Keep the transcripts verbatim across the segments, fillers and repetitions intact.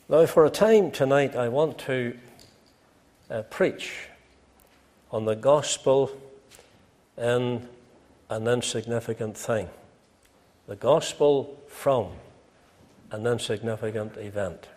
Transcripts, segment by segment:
Now, for a time tonight, I want to uh, preach on the gospel in an insignificant thing. The gospel from an insignificant event.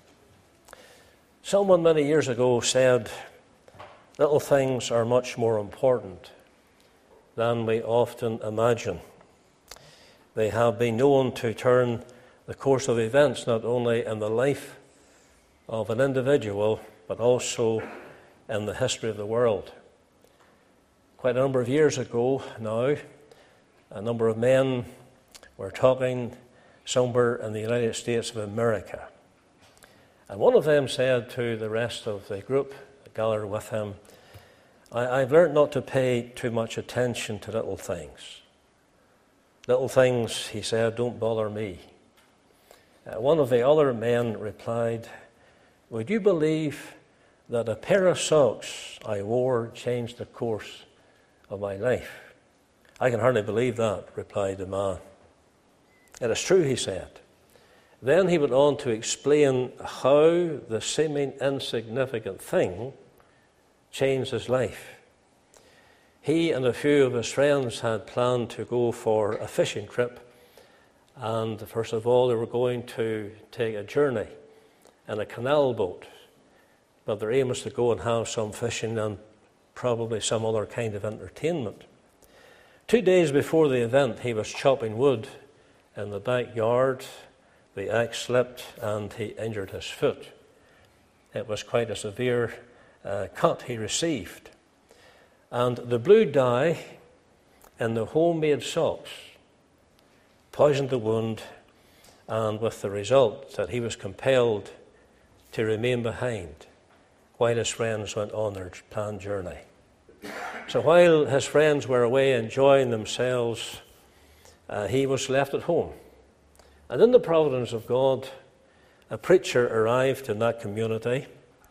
Someone many years ago said, little things are much more important than we often imagine. They have been known to turn the course of events not only in the life of an individual, but also in the history of the world. Quite a number of years ago now, a number of men were talking somewhere in the United States of America. And one of them said to the rest of the group gathered with him, I, I've learned not to pay too much attention to little things. Little things, he said, don't bother me. Uh, one of the other men replied, would you believe that a pair of socks I wore changed the course of my life? I can hardly believe that, replied the man. It is true, he said. Then he went on to explain how the seeming insignificant thing changed his life. He and a few of his friends had planned to go for a fishing trip, and first of all they were going to take a journey in a canal boat, but their aim was to go and have some fishing and probably some other kind of entertainment. Two days before the event, he was chopping wood in the backyard. The axe slipped and he injured his foot. It was quite a severe uh, cut he received. And the blue dye in the homemade socks poisoned the wound, and with the result that he was compelled to remain behind while his friends went on their planned journey. So while his friends were away enjoying themselves, uh, he was left at home. And in the providence of God, a preacher arrived in that community,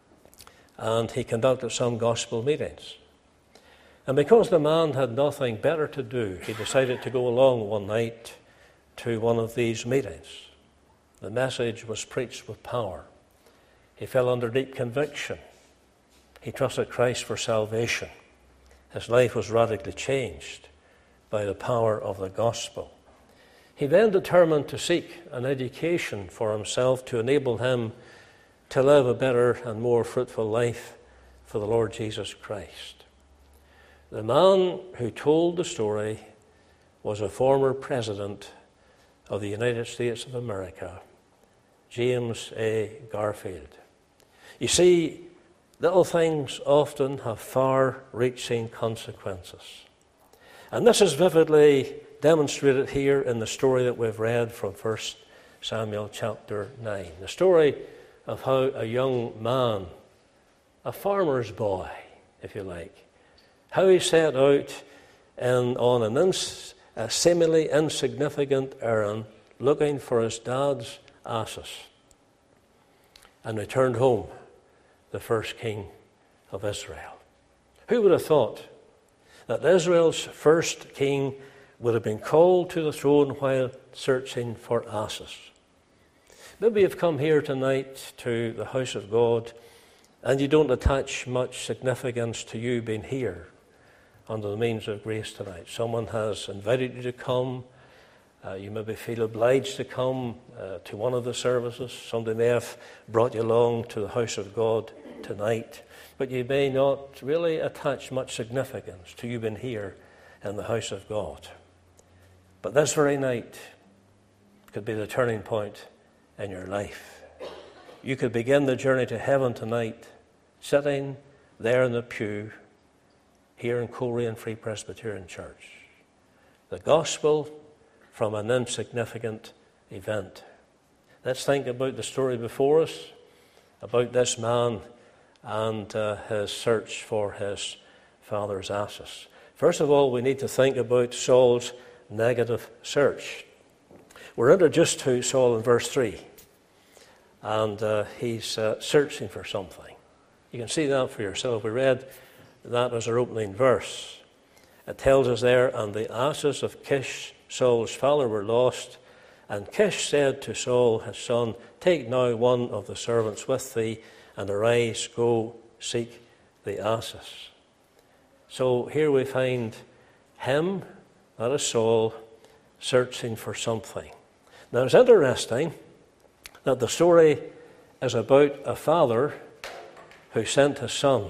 and he conducted some gospel meetings. And because the man had nothing better to do, he decided to go along one night to one of these meetings. The message was preached with power. He fell under deep conviction. He trusted Christ for salvation. His life was radically changed by the power of the gospel. He then determined to seek an education for himself to enable him to live a better and more fruitful life for the Lord Jesus Christ. The man who told the story was a former president of the United States of America, James A. Garfield. You see, little things often have far-reaching consequences. And this is vividly demonstrated here in the story that we've read from First Samuel chapter nine. The story of how a young man, a farmer's boy, if you like, how he set out in, on an ins, a seemingly insignificant errand looking for his dad's asses, and returned home the first king of Israel. Who would have thought that Israel's first king would have been called to the throne while searching for asses? Maybe you've come here tonight to the house of God and you don't attach much significance to you being here under the means of grace tonight. Someone has invited you to come. Uh, you maybe feel obliged to come uh, to one of the services. Somebody may have brought you along to the house of God tonight, but you may not really attach much significance to you being here in the house of God. But this very night could be the turning point in your life. You could begin the journey to heaven tonight, sitting there in the pew here in Coleraine Free Presbyterian Church. The gospel from an insignificant event. Let's think about the story before us, about this man and uh, his search for his father's asses. First of all, we need to think about Saul's negative search. We're introduced to Saul in verse three, and uh, he's uh, searching for something. You can see that for yourself. We read that as our opening verse. It tells us there, and the asses of Kish, Saul's father, were lost, And Kish said to Saul his son, take now one of the servants with thee, and arise, go seek the asses. So here we find him, that is Saul, searching for something. Now it's interesting that the story is about a father who sent his son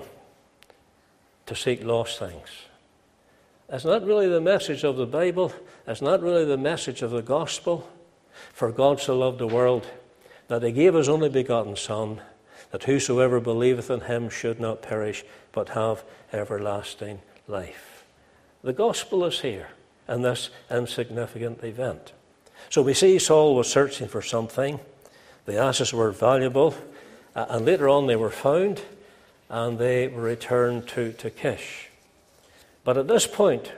to seek lost things. Isn't that really the message of the Bible? Isn't that really the message of the gospel? For God so loved the world that he gave his only begotten Son, that whosoever believeth in him should not perish, but have everlasting life. The gospel is here in this insignificant event. So we see Saul was searching for something. The asses were valuable, uh, and later on they were found, and they were returned to, to Kish. But at this point,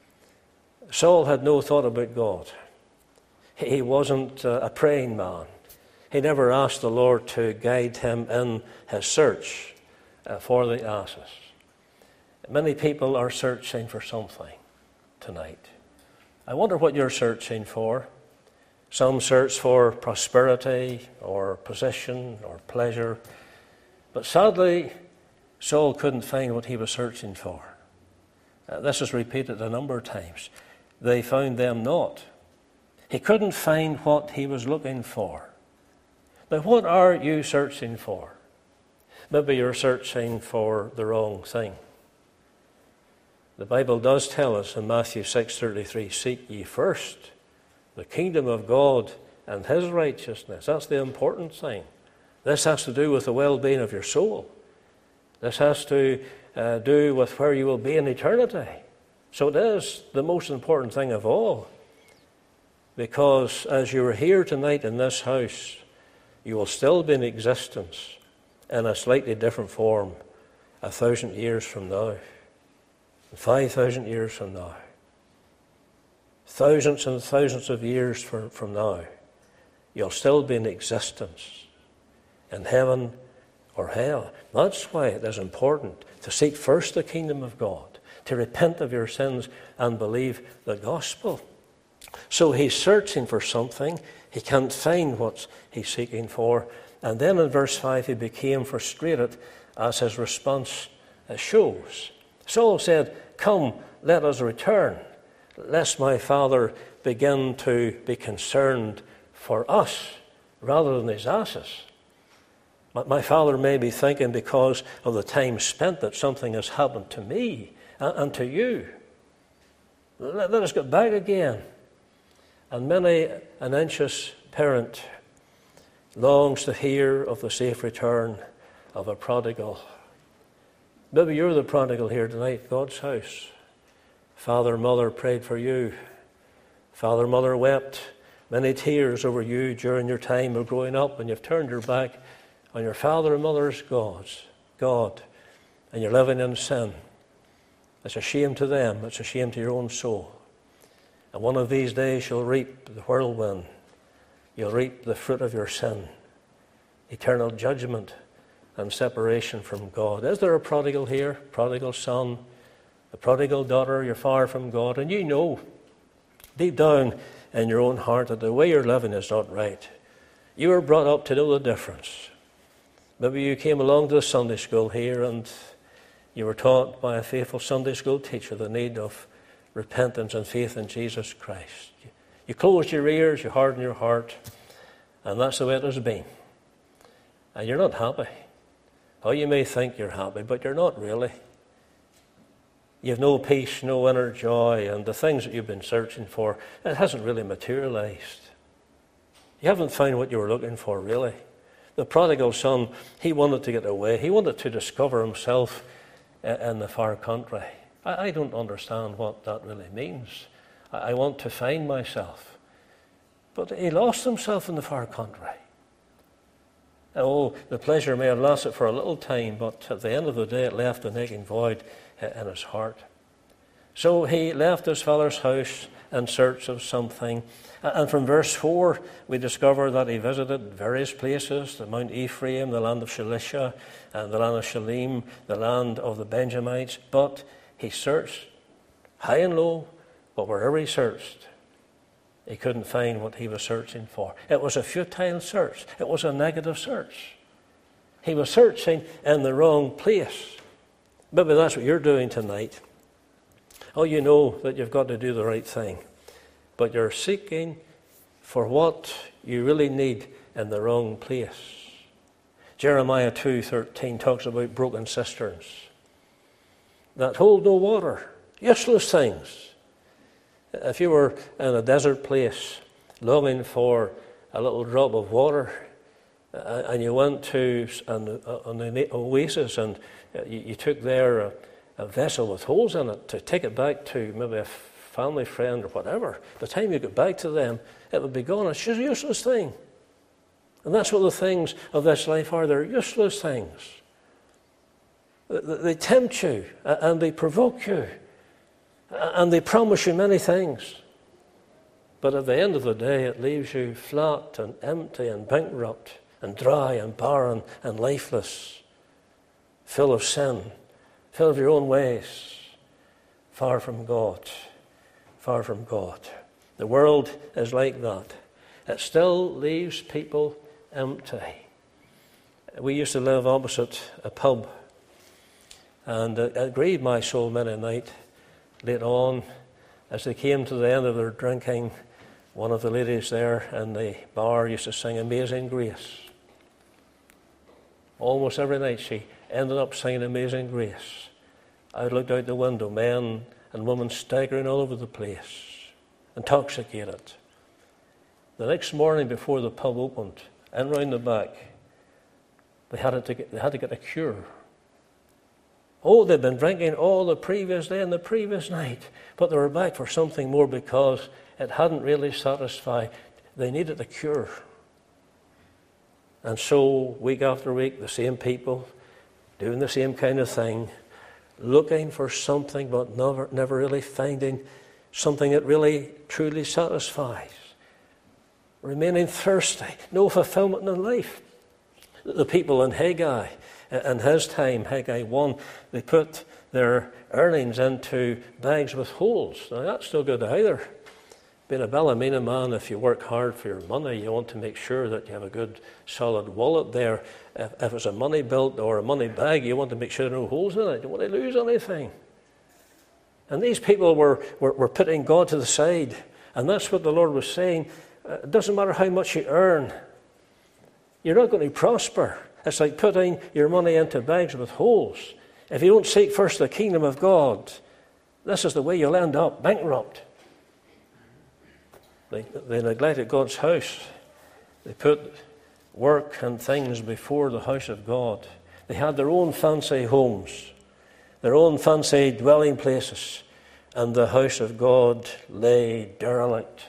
Saul had no thought about God. He wasn't uh, a praying man. He never asked the Lord to guide him in his search uh, for the asses. Many people are searching for something tonight. I wonder what you're searching for. Some search for prosperity or position or pleasure. But sadly, Saul couldn't find what he was searching for. Uh, this is repeated a number of times. They found them not. He couldn't find what he was looking for. Now, what are you searching for? Maybe you're searching for the wrong thing. The Bible does tell us in Matthew six thirty-three, seek ye first the kingdom of God and his righteousness. That's the important thing. This has to do with the well-being of your soul. This has to uh, do with where you will be in eternity. So it is the most important thing of all. Because as you are here tonight in this house, you will still be in existence in a slightly different form a thousand years from now, five thousand years from now, thousands and thousands of years from, from now. You'll still be in existence in heaven or hell. That's why it is important to seek first the kingdom of God, to repent of your sins and believe the gospel. So he's searching for something. He can't find what he's seeking for. And then in verse five, he became frustrated, as his response shows. Saul said, come, let us return, lest my father begin to be concerned for us rather than his asses. My father may be thinking because of the time spent that something has happened to me and to you. Let us get back again. And many an anxious parent longs to hear of the safe return of a prodigal. Maybe you're the prodigal here tonight, God's house. Father, mother prayed for you. Father, mother wept many tears over you during your time of growing up, and you've turned your back on your father and mother's gods, God, and you're living in sin. It's a shame to them. It's a shame to your own soul. And one of these days you'll reap the whirlwind. You'll reap the fruit of your sin, eternal judgment and separation from God. Is there a prodigal here? Prodigal son, a prodigal daughter? You're far from God, and you know deep down in your own heart that the way you're living is not right. You were brought up to know the difference. Maybe you came along to the Sunday school here and you were taught by a faithful Sunday school teacher the need of repentance and faith in Jesus Christ. You closed your ears, you hardened your heart, and that's the way it has been. And you're not happy. Oh, you may think you're happy, but you're not really. You have no peace, no inner joy, and the things that you've been searching for, it hasn't really materialized. You haven't found what you were looking for, really. The prodigal son, he wanted to get away. He wanted to discover himself in the far country. I don't understand what that really means. I want to find myself. But he lost himself in the far country. Oh, the pleasure may have lasted for a little time, but at the end of the day it left a nagging void in his heart. So he left his father's house in search of something. And from verse four, we discover that he visited various places, the Mount Ephraim, the land of Shalisha, and the land of Shalim, the land of the Benjamites. But he searched high and low, but wherever he searched, He couldn't find what he was searching for. It was a futile search. It was a negative search. He was searching in the wrong place. Maybe that's what you're doing tonight. Oh, you know that you've got to do the right thing, but you're seeking for what you really need in the wrong place. Jeremiah two thirteen talks about broken cisterns that hold no water, useless things. If you were in a desert place longing for a little drop of water, uh, and you went to an, an oasis and you, you took there a, a vessel with holes in it to take it back to maybe a family friend or whatever, by the time you get back to them, it would be gone. It's just a useless thing. And that's what the things of this life are. They're useless things. They tempt you and they provoke you. And they promise you many things. But at the end of the day, it leaves you flat and empty and bankrupt and dry and barren and lifeless, full of sin, full of your own ways, far from God, far from God. The world is like that. It still leaves people empty. We used to live opposite a pub, and it grieved my soul many a night. Later on, as they came to the end of their drinking, one of the ladies there in the bar used to sing Amazing Grace. Almost every night she ended up singing Amazing Grace. I looked out the window, men and women staggering all over the place, intoxicated. The next morning before the pub opened, in round the back, they had to get, they had to get a cure. Oh, they'd been drinking all the previous day and the previous night, but they were back for something more because it hadn't really satisfied. They needed a cure. And so, week after week, the same people doing the same kind of thing, looking for something but never, never really finding something that really, truly satisfies. Remaining thirsty, no fulfillment in life. The people in Haggai, in his time, Haggai one, they put their earnings into bags with holes. Now that's no good either. Being a Ballymena man, if you work hard for your money, you want to make sure that you have a good solid wallet there. If, if it's a money belt or a money bag, you want to make sure there are no holes in it. You don't want to lose anything. And these people were, were, were putting God to the side. And that's what the Lord was saying. It doesn't matter how much you earn. You're not going to prosper. It's like putting your money into bags with holes. If you don't seek first the kingdom of God, this is the way you'll end up, bankrupt. They, they neglected God's house. They put work and things before the house of God. They had their own fancy homes, their own fancy dwelling places, and the house of God lay derelict.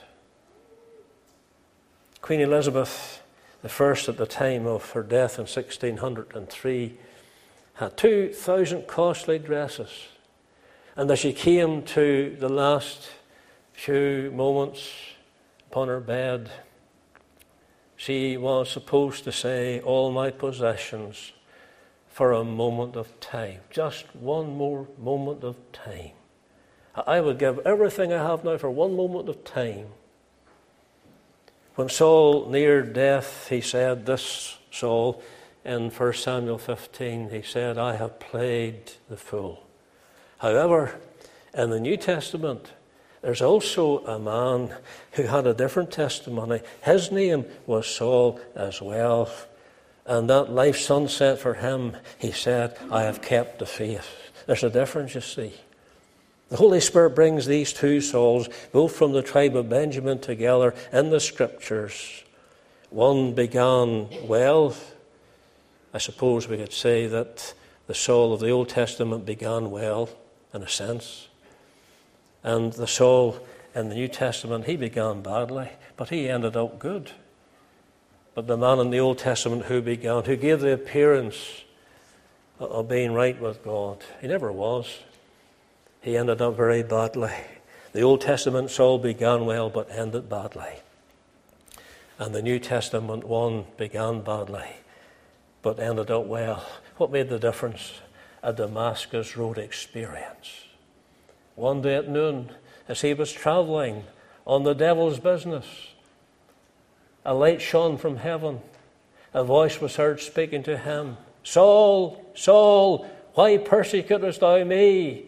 Queen Elizabeth the First, at the time of her death in sixteen oh three, had two thousand costly dresses. And as she came to the last few moments upon her bed, she was supposed to say, all my possessions for a moment of time. Just one more moment of time. I would give everything I have now for one moment of time. When Saul neared death, he said, this Saul, in First Samuel fifteen, he said, I have played the fool. However, in the New Testament, there's also a man who had a different testimony. His name was Saul as well. And that life sunset for him, he said, I have kept the faith. There's a difference, you see. The Holy Spirit brings these two Sauls, both from the tribe of Benjamin, together in the Scriptures. One began well. I suppose we could say that the Saul of the Old Testament began well, in a sense. And the Saul in the New Testament, he began badly, but he ended up good. But the man in the Old Testament who began, who gave the appearance of being right with God, he never was. He ended up very badly. The Old Testament Saul began well but ended badly. And the New Testament one began badly but ended up well. What made the difference? A Damascus Road experience. One day at noon, as he was traveling on the devil's business. A light shone from heaven. A voice was heard speaking to him. Saul, Saul, why persecutest thou me?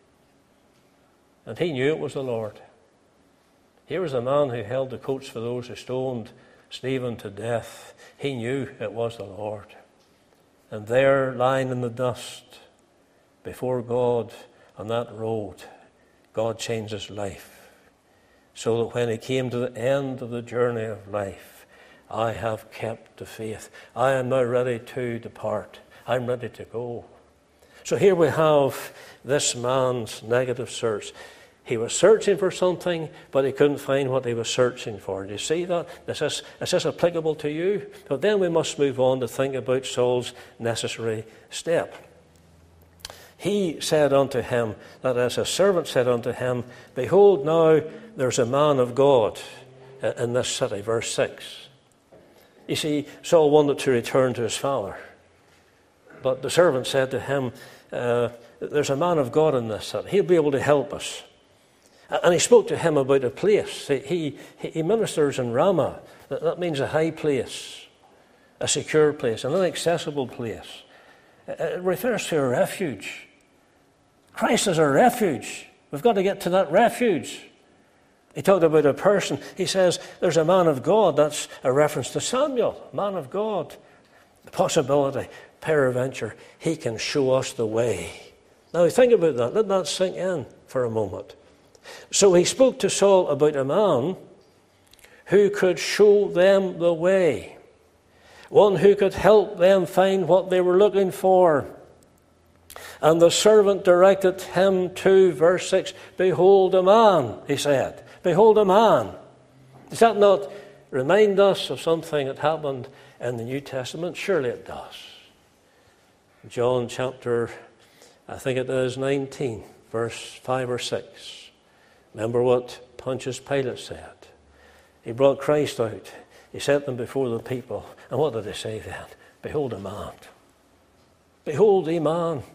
And he knew it was the Lord. Here was a man who held the coats for those who stoned Stephen to death. He knew it was the Lord. And there, lying in the dust before God on that road, God changed his life. So that when he came to the end of the journey of life, I have kept the faith. I am now ready to depart. I'm ready to go. So here we have this man's negative search. He was searching for something, but he couldn't find what he was searching for. Do you see that? Is this, is this applicable to you? But then we must move on to think about Saul's necessary step. He said unto him, that is, a servant said unto him, Behold, now there's a man of God in this city. Verse six. You see, Saul wanted to return to his father. But the servant said to him, uh, there's a man of God in this city. He'll be able to help us. And he spoke to him about a place. He, he, he ministers in Ramah. That, that means a high place, a secure place, an inaccessible place. It refers to a refuge. Christ is a refuge. We've got to get to that refuge. He talked about a person. He says, there's a man of God. That's a reference to Samuel, man of God. The possibility, peradventure, he can show us the way. Now think about that. Let that sink in for a moment. So he spoke to Saul about a man who could show them the way. One who could help them find what they were looking for. And the servant directed him to, verse six, Behold a man, he said. Behold a man. Does that not remind us of something that happened in the New Testament? Surely it does. John chapter, I think it is nineteen, verse five or six. Remember what Pontius Pilate said. He brought Christ out. He set them before the people. And what did they say then? Behold a man. Behold a man.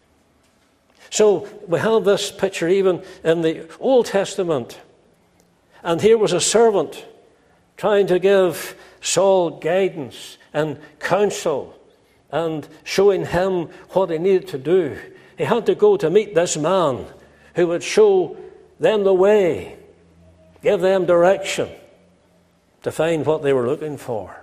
So we have this picture even in the Old Testament. And here was a servant trying to give Saul guidance and counsel and showing him what he needed to do. He had to go to meet this man who would show them the way, give them direction to find what they were looking for.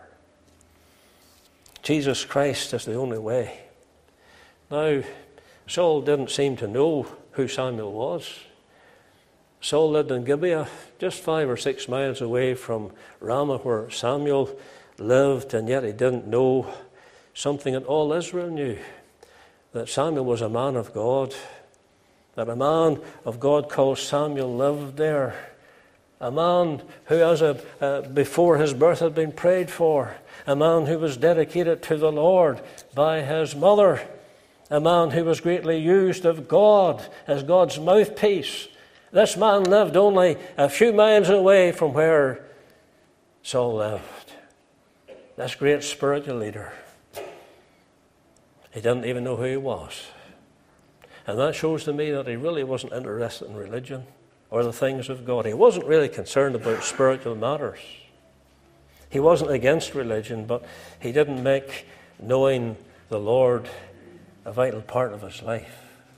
Jesus Christ is the only way. Now, Saul didn't seem to know who Samuel was. Saul lived in Gibeah, just five or six miles away from Ramah, where Samuel lived, and yet he didn't know something that all Israel knew, that Samuel was a man of God, that a man of God called Samuel lived there, a man who, as a uh, before his birth, had been prayed for, a man who was dedicated to the Lord by his mother, a man who was greatly used of God as God's mouthpiece. This man lived only a few miles away from where Saul lived. This great spiritual leader. He didn't even know who he was. And that shows to me that he really wasn't interested in religion or the things of God. He wasn't really concerned about spiritual matters. He wasn't against religion, but he didn't make knowing the Lord a vital part of his life.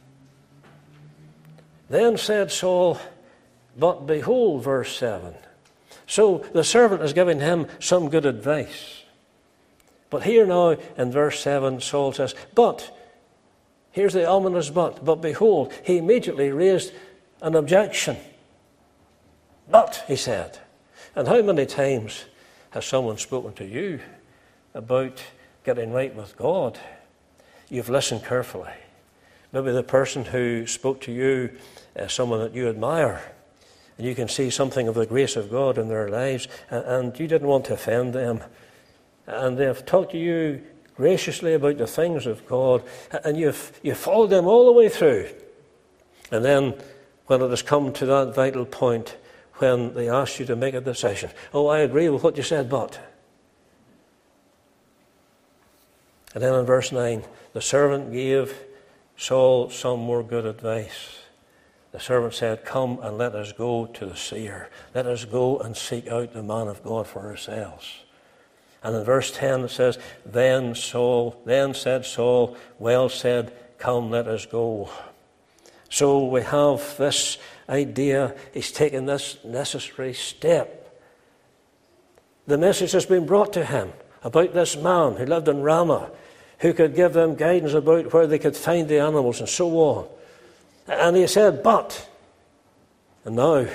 Then said Saul, But behold, verse seven. So the servant is giving him some good advice. But here now in verse seven, Saul says, But, here's the ominous but, but behold, he immediately raised an objection. But, he said, and how many times has someone spoken to you about getting right with God? You've listened carefully. Maybe the person who spoke to you is someone that you admire, and you can see something of the grace of God in their lives, and you didn't want to offend them. And they've talked to you graciously about the things of God, and you've, you've followed them all the way through. And then when it has come to that vital point, when they ask you to make a decision, oh, I agree with what you said, but. And then in verse nine, the servant gave Saul some more good advice. the servant said, "Come and let us go to the seer. Let us go and seek out the man of God for ourselves." And in verse ten it says, Then Saul, then said Saul, "Well said, come, let us go." So we have this idea. He's taken this necessary step. The message has been brought to him about this man who lived in Ramah, who could give them guidance about where they could find the animals and so on. And he said, but, and now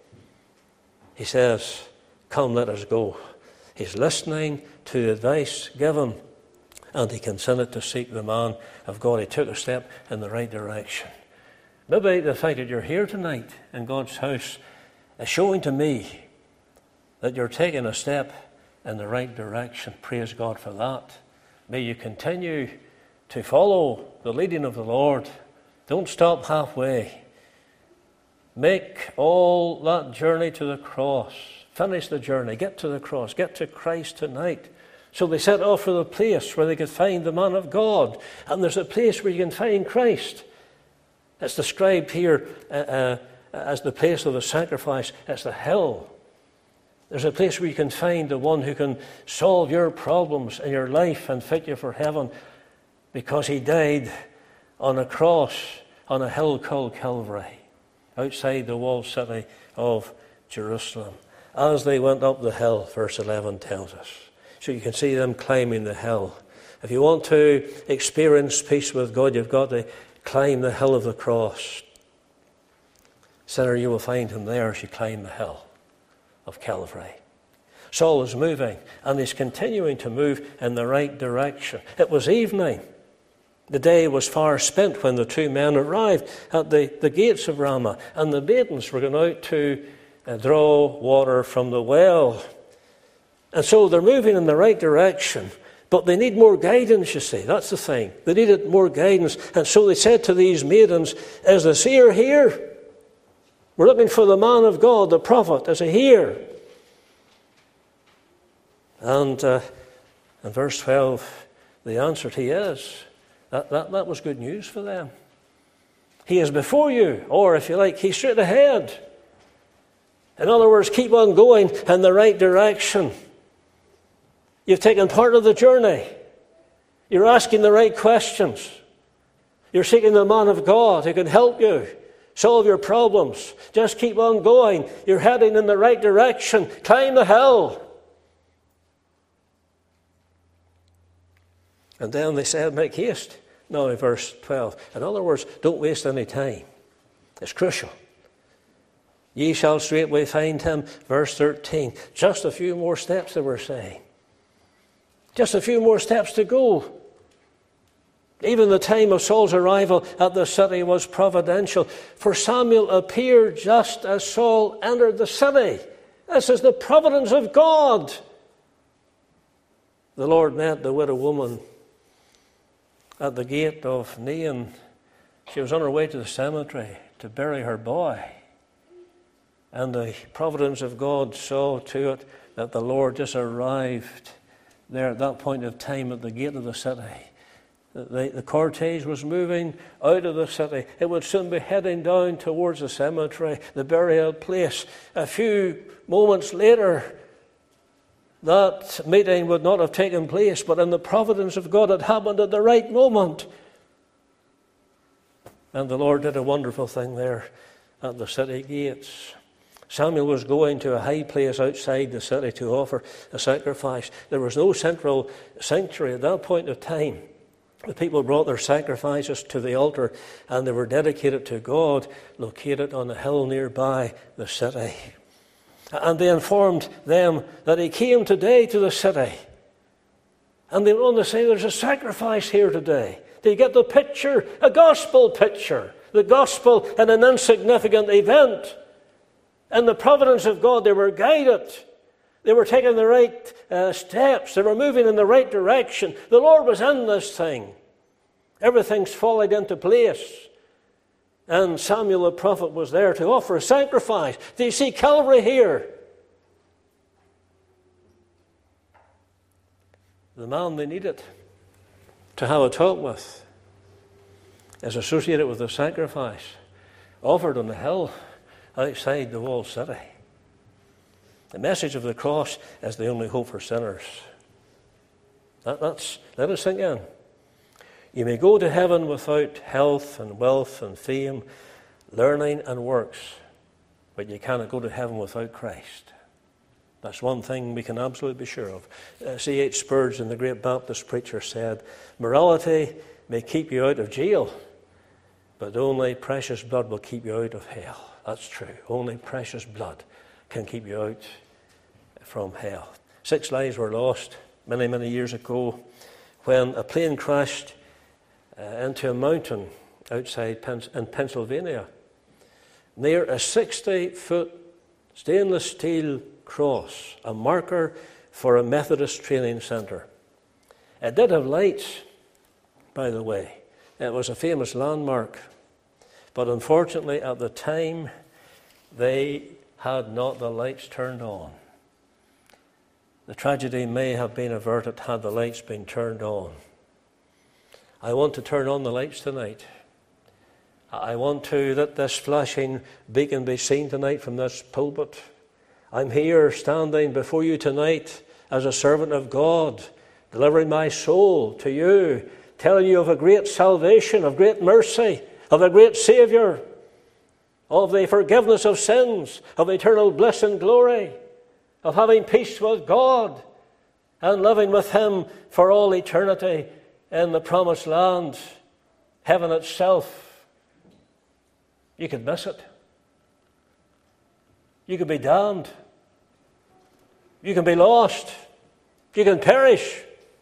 he says, "Come, let us go." He's listening to advice given, and he consented to seek the man of God. He took a step in the right direction. Maybe the fact that you're here tonight in God's house is showing to me that you're taking a step in the right direction. Praise God for that. May you continue to follow the leading of the Lord. Don't stop halfway. Make all that journey to the cross. Finish the journey. Get to the cross. Get to Christ tonight. So they set off for the place where they could find the man of God. And there's a place where you can find Christ. It's described here uh, uh, as the place of the sacrifice. It's the hill. There's a place where you can find the one who can solve your problems in your life and fit you for heaven, because he died on a cross on a hill called Calvary, outside the walled city of Jerusalem. As they went up the hill, verse eleven tells us. So you can see them climbing the hill. If you want to experience peace with God, you've got to climb the hill of the cross. Sinner, you will find him there as you climb the hill of Calvary. Saul is moving, and he's continuing to move in the right direction. It was evening. The day was far spent when the two men arrived at the, the gates of Ramah, and the maidens were going out to uh, draw water from the well. And so they're moving in the right direction, but they need more guidance, you see. That's the thing. They needed more guidance. And so they said to these maidens, "Is the seer here? We're looking for the man of God, the prophet. Is he here?" And uh, in verse twelve, they answered, "He is." That, that, that was good news for them. He is before you, or if you like, he's straight ahead. In other words, keep on going in the right direction. You've taken part of the journey. You're asking the right questions. You're seeking the man of God who can help you solve your problems. Just keep on going. You're heading in the right direction. Climb the hill. And then they said, "Make haste." Now in verse twelve. In other words, don't waste any time. It's crucial. "Ye shall straightway find him." Verse thirteen. Just a few more steps, they were saying. Just a few more steps to go. Even the time of Saul's arrival at the city was providential, for Samuel appeared just as Saul entered the city. This is the providence of God. The Lord met the widow woman at the gate of Nain. She was on her way to the cemetery to bury her boy. And the providence of God saw to it that the Lord just arrived there at that point of time at the gate of the city. The, the cortege was moving out of the city. It would soon be heading down towards the cemetery, the burial place. A few moments later, that meeting would not have taken place, but in the providence of God, it happened at the right moment. And the Lord did a wonderful thing there at the city gates. Samuel was going to a high place outside the city to offer a sacrifice. There was no central sanctuary at that point of time. The people brought their sacrifices to the altar, and they were dedicated to God, located on a hill nearby the city. And they informed them that he came today to the city. And they went on to say, "There's a sacrifice here today." Do you get the picture? A gospel picture. The gospel in an insignificant event. In the providence of God, they were guided. They were taking the right uh, steps. They were moving in the right direction. The Lord was in this thing. Everything's falling into place. And Samuel the prophet was there to offer a sacrifice. Do you see Calvary here? The man they needed to have a talk with is associated with the sacrifice. offered on the hill outside the walled city. The message of the cross is the only hope for sinners. That, that's, let it sink in. You may go to heaven without health and wealth and fame, learning and works, but you cannot go to heaven without Christ. That's one thing we can absolutely be sure of. Uh, C H Spurgeon, the great Baptist preacher, said, morality may keep you out of jail, but only precious blood will keep you out of hell. That's true. Only precious blood can keep you out from hell. Six lives were lost many, many years ago when a plane crashed uh, into a mountain outside Pens- in Pennsylvania near a sixty-foot stainless steel cross, a marker for a Methodist training centre. It did have lights, by the way. It was a famous landmark. But unfortunately, at the time, they had not the lights turned on. The tragedy may have been averted had the lights been turned on. I want to turn on the lights tonight. I want to let this flashing beacon be seen tonight from this pulpit. I'm here standing before you tonight as a servant of God, delivering my soul to you, telling you of a great salvation, of great mercy, of a great Saviour, of the forgiveness of sins, of eternal bliss and glory, of having peace with God and living with Him for all eternity in the promised land, heaven itself. You could miss it. You could be damned. You can be lost. You can perish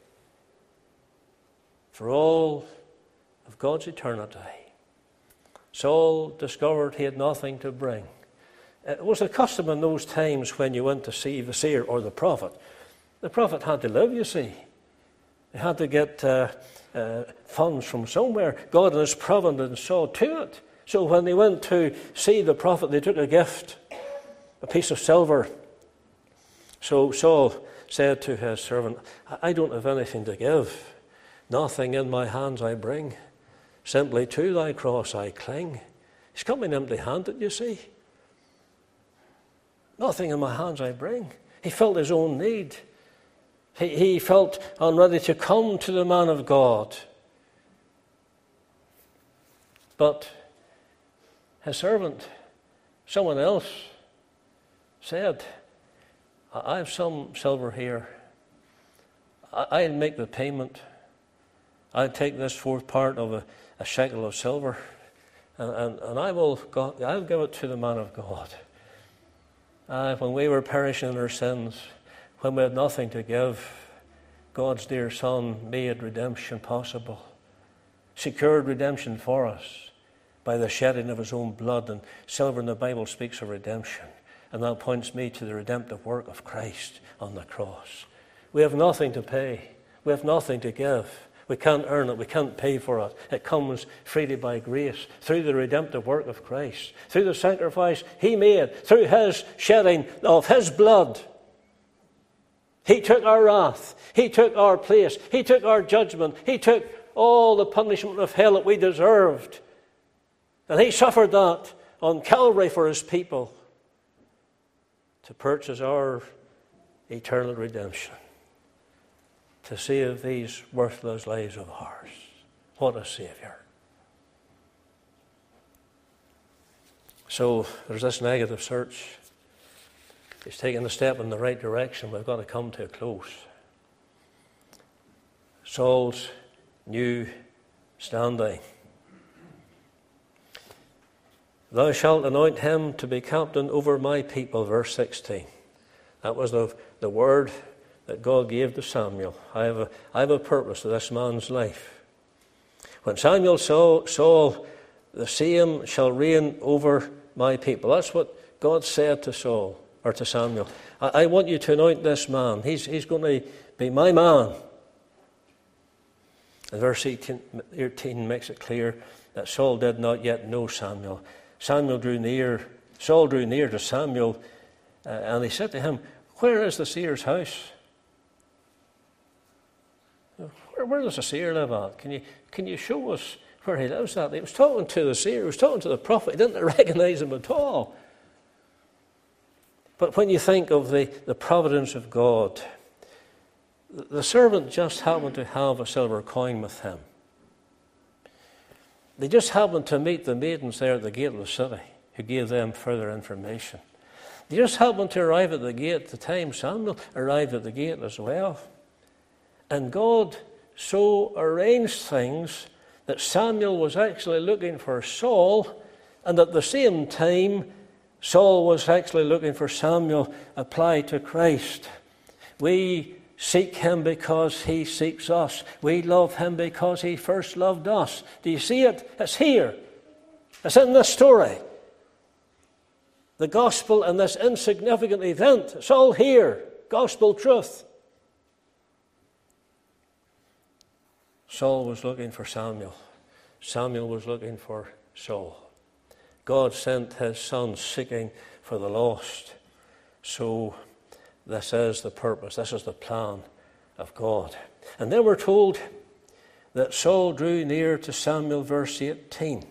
for all of God's eternity. Saul discovered he had nothing to bring. It was the custom in those times when you went to see the seer or the prophet. The prophet had to live, you see. He had to get uh, uh, funds from somewhere. God in His providence saw to it. So when they went to see the prophet, they took a gift, a piece of silver. So Saul said to his servant, I don't have anything to give. Nothing in my hands I bring. Simply to thy cross I cling. He's coming empty-handed, you see. Nothing in my hands I bring. He felt his own need. He, he felt unready to come to the man of God. But his servant, someone else, said, I have some silver here. I'll make the payment. I'll take this fourth part of a, a shekel of silver, and, and, and I will go, I'll give it to the man of God. Uh, when we were perishing in our sins, when we had nothing to give, God's dear Son made redemption possible, secured redemption for us by the shedding of His own blood. And silver in the Bible speaks of redemption. And that points me to the redemptive work of Christ on the cross. We have nothing to pay. We have nothing to give. We can't earn it. We can't pay for it. It comes freely by grace through the redemptive work of Christ, through the sacrifice He made, through His shedding of His blood. He took our wrath. He took our place. He took our judgment. He took all the punishment of hell that we deserved. And He suffered that on Calvary for His people, to purchase our eternal redemption, to save these worthless lives of ours. What a Saviour. So there's this negative search. He's taken a step in the right direction. We've got to come to a close. Saul's new standing. Thou shalt anoint him to be captain over my people, verse sixteen. That was the, the word that God gave to Samuel. I have a, I have a purpose to this man's life. When Samuel saw Saul, the same shall reign over my people. That's what God said to Saul, or to Samuel. I, I want you to anoint this man. He's, he's going to be my man. And verse eighteen, eighteen makes it clear that Saul did not yet know Samuel. Samuel drew near, Saul drew near to Samuel, uh, and he said to him, where is the seer's house? Where, where does the seer live at? Can you, can you show us where he lives at. He was talking to the seer, he was talking to the prophet. He didn't recognize him at all. But when you think of the, the providence of God, the servant just happened to have a silver coin with him. They just happened to meet the maidens there at the gate of the city, who gave them further information. They just happened to arrive at the gate at the time Samuel arrived at the gate as well. And God so arranged things that Samuel was actually looking for Saul, and at the same time, Saul was actually looking for Samuel applied to Christ. We seek him because he seeks us. We love him because he first loved us. Do you see it? It's here. It's in this story. The gospel and this insignificant event, it's all here. Gospel truth. Saul was looking for Samuel. Samuel was looking for Saul. God sent his son seeking for the lost. So this is the purpose, this is the plan of God. And then we're told that Saul drew near to Samuel, verse eighteen.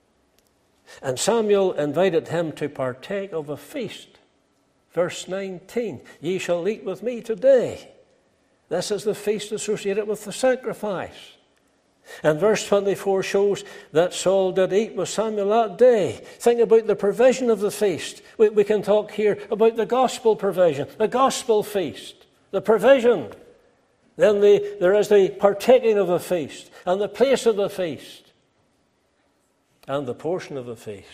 And Samuel invited him to partake of a feast. Verse nineteen, ye shall eat with me today. This is the feast associated with the sacrifice. And verse twenty-four shows that Saul did eat with Samuel that day. Think about the provision of the feast. We, we can talk here about the gospel provision, the gospel feast, the provision. Then the, there is the partaking of the feast, and the place of the feast, and the portion of the feast.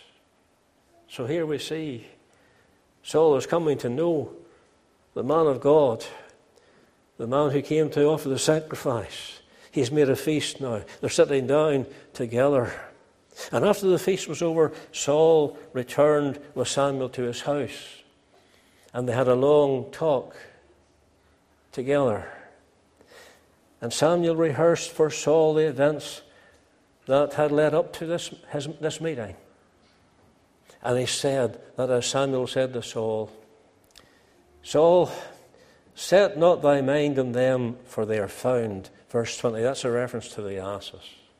So here we see Saul is coming to know the man of God, the man who came to offer the sacrifice. He's made a feast now. They're sitting down together. And after the feast was over, Saul returned with Samuel to his house. And they had a long talk together. And Samuel rehearsed for Saul the events that had led up to this, his, this meeting. And he said that as Samuel said to Saul, Saul, set not thy mind on them, for they are found. Verse twenty, that's a reference to the asses.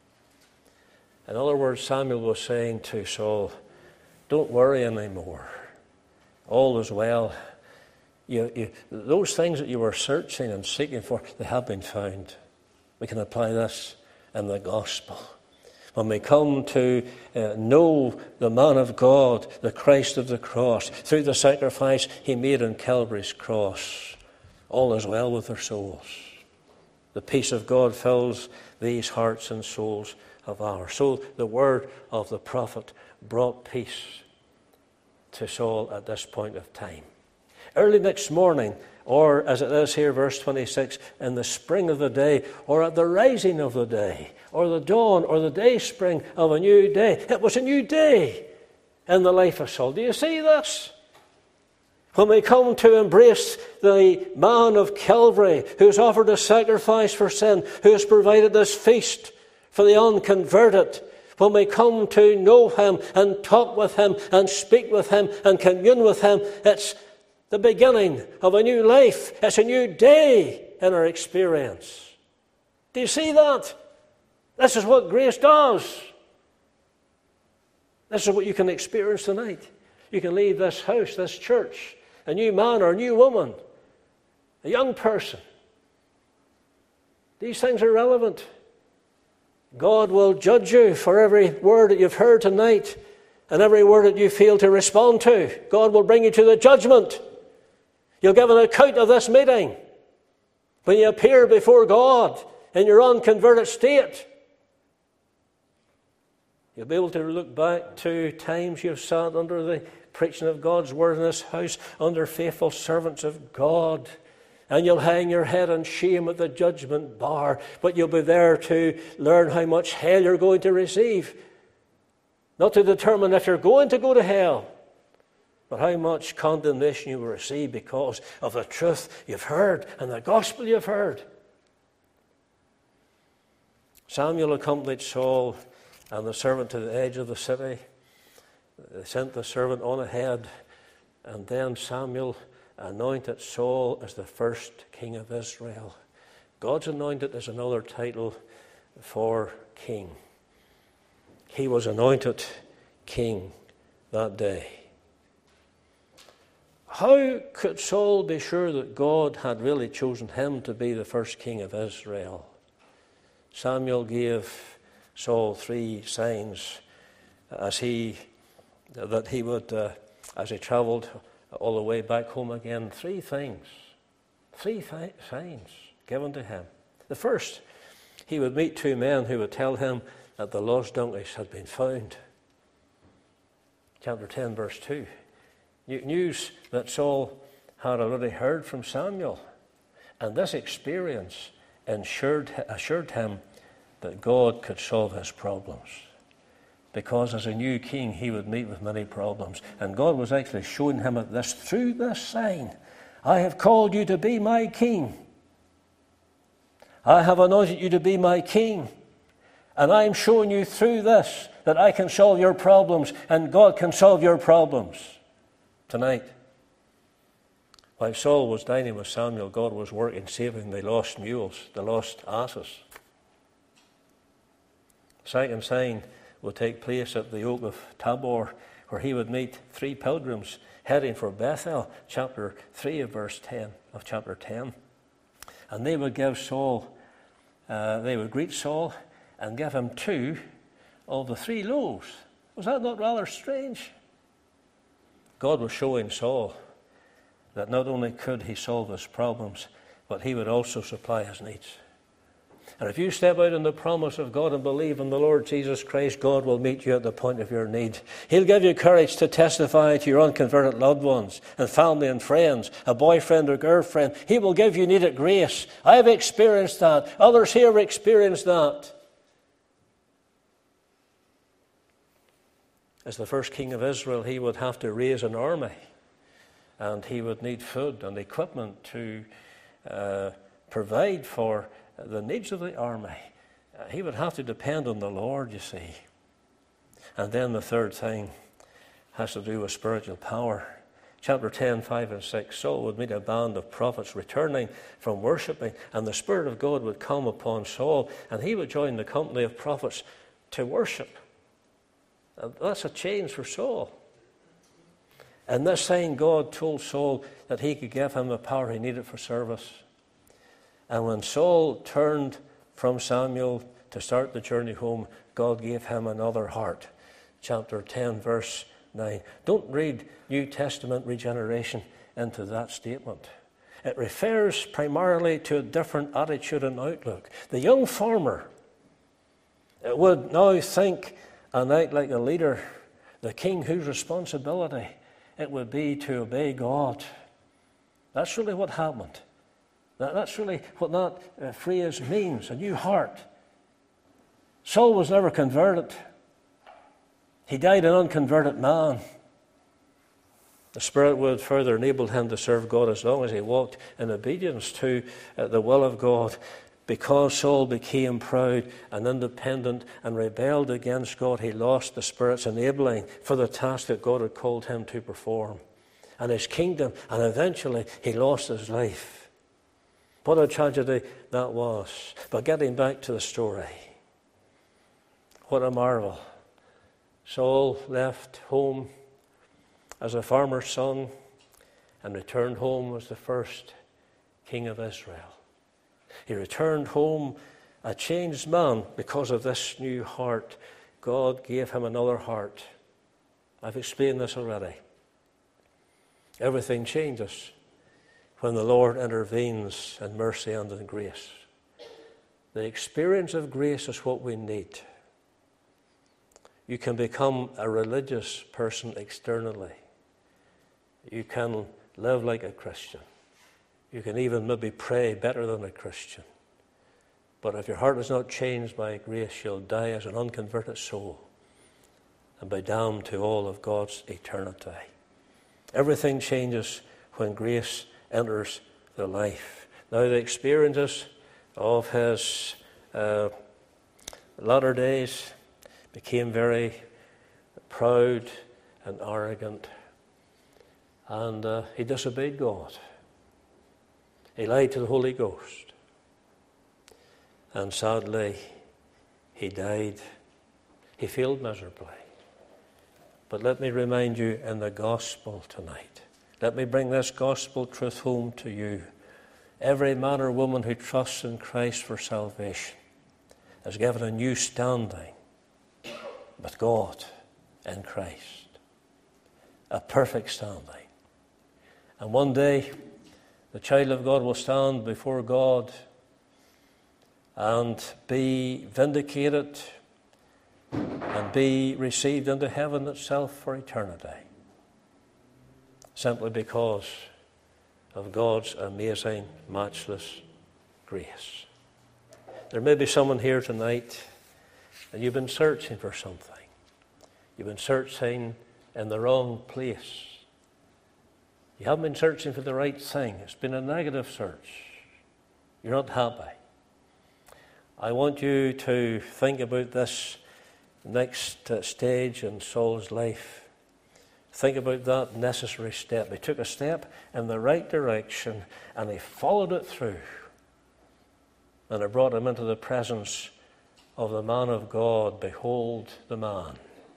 In other words, Samuel was saying to Saul, don't worry anymore. All is well. You, you, those things that you were searching and seeking for, they have been found. We can apply this in the gospel. When we come to uh, know the man of God, the Christ of the cross, through the sacrifice he made on Calvary's cross, all is well with our souls. The peace of God fills these hearts and souls of ours. So the word of the prophet brought peace to Saul at this point of time. Early next morning, or as it is here, verse twenty-six, in the spring of the day, or at the rising of the day, or the dawn, or the day spring of a new day. It was a new day in the life of Saul. Do you see this? When we come to embrace the man of Calvary who has offered a sacrifice for sin, who has provided this feast for the unconverted, when we come to know him and talk with him and speak with him and commune with him, it's the beginning of a new life. It's a new day in our experience. Do you see that? This is what grace does. This is what you can experience tonight. You can leave this house, this church, a new man or a new woman, a young person. These things are relevant. God will judge you for every word that you've heard tonight and every word that you fail to respond to. God will bring you to the judgment. You'll give an account of this meeting when you appear before God in your unconverted state. You'll be able to look back to times you've sat under the preaching of God's word in this house, under faithful servants of God, and you'll hang your head in shame at the judgment bar, but you'll be there to learn how much hell you're going to receive. Not to determine if you're going to go to hell, but how much condemnation you will receive because of the truth you've heard and the gospel you've heard. Samuel accompanied Saul and the servant to the edge of the city. They sent the servant on ahead, and then Samuel anointed Saul as the first king of Israel. God's anointed is another title for king. he was anointed king that day. How could Saul be sure that God had really chosen him to be the first king of Israel? Samuel gave Saul three signs as he that he would, uh, as he travelled all the way back home again. Three things, three th- signs given to him. The first, he would meet two men who would tell him that the lost donkeys had been found. Chapter ten, verse two. News that Saul had already heard from Samuel. And this experience ensured, assured him that God could solve his problems. Because as a new king, he would meet with many problems. And God was actually showing him this through this sign. I have called you to be my king. I have anointed you to be my king. And I am showing you through this that I can solve your problems and God can solve your problems. Tonight, while Saul was dining with Samuel, God was working, saving the lost mules, the lost asses. The second sign will take place at the Oak of Tabor, where he would meet three pilgrims heading for Bethel, chapter three of verse ten of chapter ten. And they would give Saul, uh, they would greet Saul and give him two of the three loaves. Was that not rather strange? God was showing Saul that not only could he solve his problems, but he would also supply his needs. And if you step out in the promise of God and believe in the Lord Jesus Christ, God will meet you at the point of your need. He'll give you courage to testify to your unconverted loved ones and family and friends, a boyfriend or girlfriend. He will give you needed grace. I have experienced that. Others here have experienced that. As the first king of Israel, he would have to raise an army, and he would need food and equipment to uh, provide for the needs of the army. Uh, he would have to depend on the Lord, you see. And then the third thing has to do with spiritual power. Chapter ten, five and six, Saul would meet a band of prophets returning from worshipping, and the Spirit of God would come upon Saul, and he would join the company of prophets to worship. That's a change for Saul. And this sign, God told Saul that he could give him the power he needed for service. And when Saul turned from Samuel to start the journey home, God gave him another heart. Chapter ten, verse nine. Don't read New Testament regeneration into that statement. It refers primarily to a different attitude and outlook. The young farmer would now think and act like a leader, the king whose responsibility it would be to obey God. That's really what happened. That, that's really what that uh, phrase means, a new heart. Saul was never converted. He died an unconverted man. The Spirit would further enable him to serve God as long as he walked in obedience to uh, the will of God. Because Saul became proud and independent and rebelled against God, he lost the Spirit's enabling for the task that God had called him to perform. And his kingdom, and eventually he lost his life. What a tragedy that was. But getting back to the story, what a marvel. Saul left home as a farmer's son and returned home as the first king of Israel. He returned home a changed man because of this new heart. God gave him another heart. I've explained this already. Everything changes when the Lord intervenes in mercy and in grace. The experience of grace is what we need. You can become a religious person externally. You can live like a Christian. You can even maybe pray better than a Christian. But if your heart is not changed by grace, you'll die as an unconverted soul and be damned to all of God's eternity. Everything changes when grace enters the life. Now the experiences of his uh, latter days became very proud and arrogant, and uh, he disobeyed God. He lied to the Holy Ghost. And sadly, he died He failed miserably. But let me remind you in the gospel tonight. Let me bring this gospel truth home to you. Every man or woman who trusts in Christ for salvation is given a new standing with God in Christ. A perfect standing. And one day, the child of God will stand before God and be vindicated and be received into heaven itself for eternity, simply because of God's amazing, matchless grace. There may be someone here tonight and you've been searching for something. You've been searching in the wrong place. You haven't been searching for the right thing. It's been a negative search. You're not happy. I want you to think about this next uh, stage in Saul's life. Think about that necessary step. He took a step in the right direction and he followed it through. And it brought him into the presence of the man of God. Behold the man.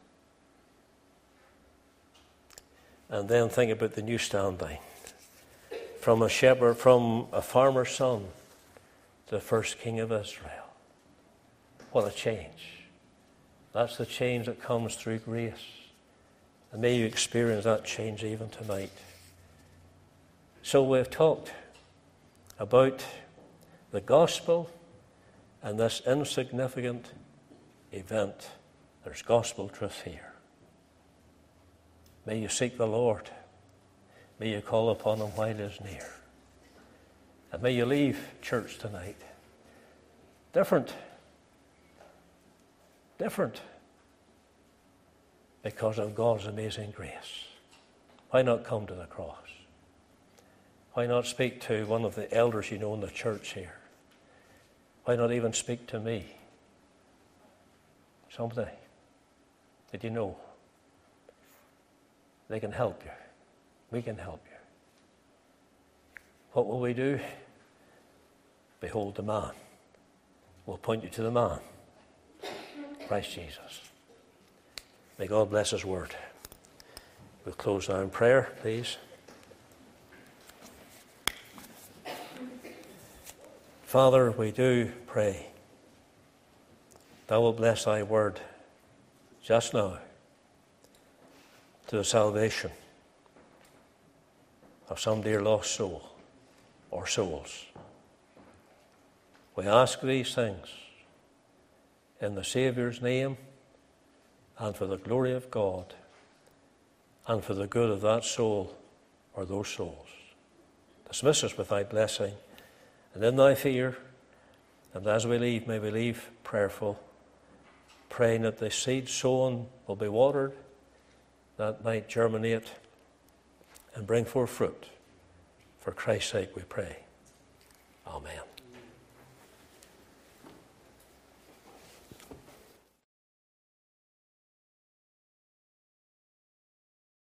And then think about the new standing. From a shepherd, from a farmer's son to the first king of Israel. What a change. That's the change that comes through grace. And may you experience that change even tonight. So we've talked about the gospel and this insignificant event. There's gospel truth here. May you seek the Lord. May you call upon him while he is near. And may you leave church tonight different. Different. Because of God's amazing grace. Why not come to the cross? Why not speak to one of the elders you know in the church here? Why not even speak to me? Somebody that you know. They can help you. We can help you. What will we do? Behold the man. We'll point you to the man. Christ Jesus. May God bless his word. We'll close now in prayer, please. Father, we do pray. Thou wilt bless thy word just now to the salvation of some dear lost soul or souls. We ask these things in the Saviour's name and for the glory of God and for the good of that soul or those souls. Dismiss us with thy blessing and in thy fear, and as we leave, may we leave prayerful, praying that the seed sown will be watered, that might germinate and bring forth fruit. For Christ's sake we pray. Amen.